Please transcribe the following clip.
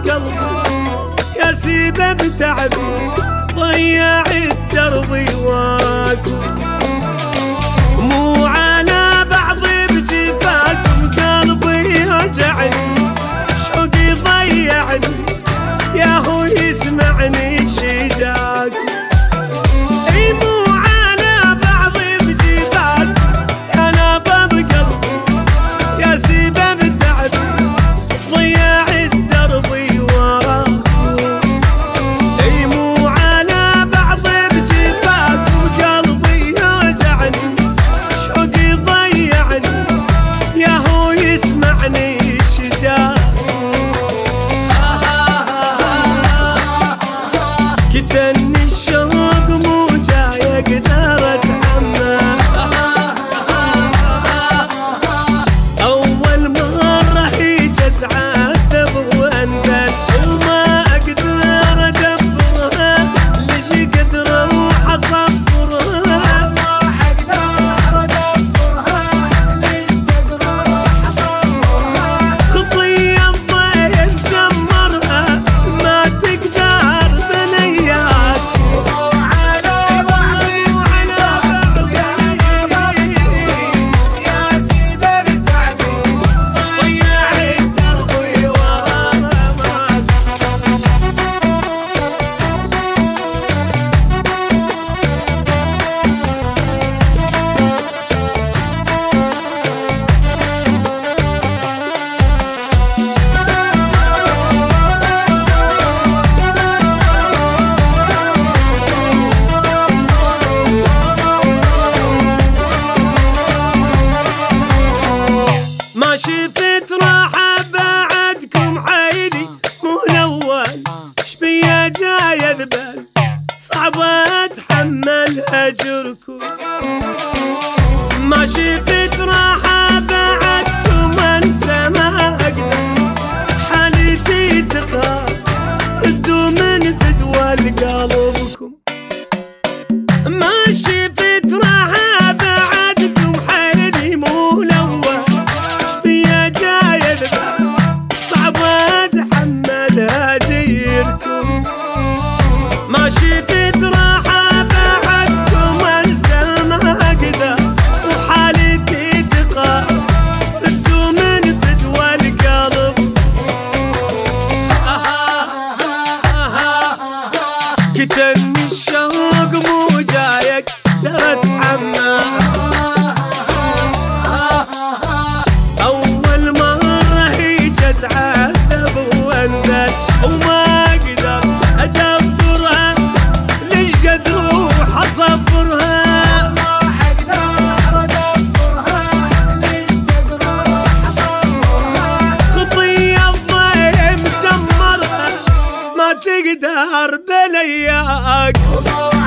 قلبي يا سبب تعبي ضيع الدرب واكم مو على بعضي بجفاكم قلبي يوجعني شوقي ضيعني يا هو يسمعني شجاكم اي مو على بعضي بجفاكم يا نبض قلبي يا سبب تعبي ضيع الدرب وراكم اي مو على بعضي بجفاكم قلبي يوجعني شوقي ضيعني يا هو يسمعني شجاكم كتني الشوق مو جاي اقدر اتحمل اول مرة هيج اتعذب واندل وما اقدر ادبرها ليش قدر اروح اصبرها ما اقدر ادبرها ليش قدر اروح اصبرها خطية الضيم دمرها ما تقدر بنيات وعلى وعدي وعلى بعضي يا سيدي تعبي ضيع الدرب وراك ما شفت راحة بعدكم عيني مو الأول شبيه جاي أذبل صعب أتحمل هجركم ما شفت راحة بعدكم أنسى ما أقدر حالتي تقهر ردوا من فدوى قلبكم ما شفت راحة بعدكم حيلي مو الأول شبيه جاي أذبل صعب أتحمل هجيركم ما شفت راحة بعدكم أنسى ما أقدر وحالتي تقهر ردوا من فدوى القلب كتني الشوق مو جايك اقدر اتحمل اول مرة هيج اتعذب واندل وما اقدر ادبرها ليش قد روح اصبرها ما اقدر ادبرها ليش قد روح اصبرها خطية الضيم دمرها ما تقدر بلياك